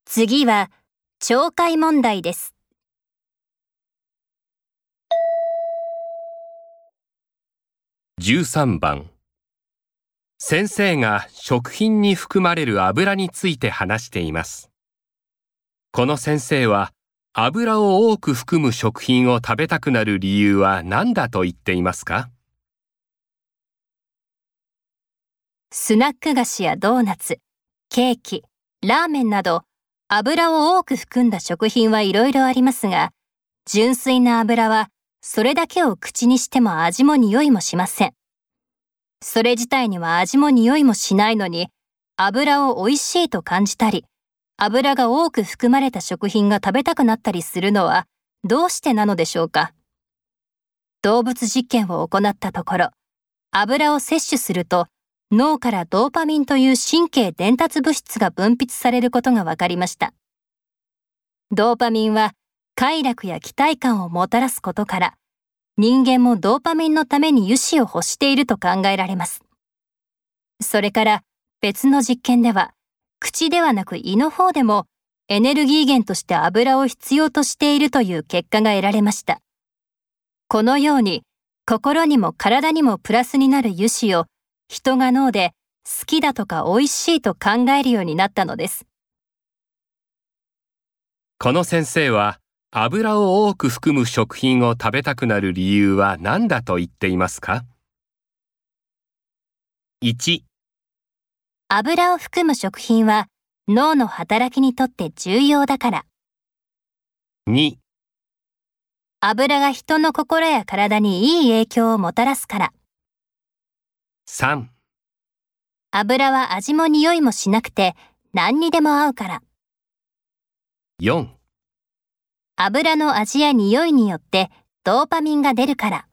次は懲戒問題です。 13番。先生が食品に含まれる油について話しています。この先生は油を多く含む食品を食べたくなる理由は何だと言っていますか？ スナック菓子やドーナツ、ケーキ、ラーメンなど油を多く含んだ食品はいろいろありますが、純粋な油はそれだけを口にしても味も匂いもしません。それ自体には味も匂いもしないのに、油を美味しいと感じたり、油が多く含まれた食品が食べたくなったりするのはどうしてなのでしょうか。動物実験を行ったところ、油を摂取すると脳からドーパミンという神経伝達物質が分泌されることが分かりました。ドーパミンは快楽や期待感をもたらすことから、人間もドーパミンのために油脂を欲していると考えられます。それから別の実験では、口ではなく胃の方でもエネルギー源として油を必要としているという結果が得られました。このように心にも体にもプラスになる油脂を人が脳で好きだとか美味しいと考えるようになったのです。 この先生は油を多く含む食品を食べたくなる理由は何だと言っていますか？ 1、 油を含む食品は脳の働きにとって重要だから。 2、 油が人の心や体にいい影響をもたらすから。 3、 油は味も匂いもしなくて何にでも合うから。 4 油の味や匂いによってドーパミンが出るから。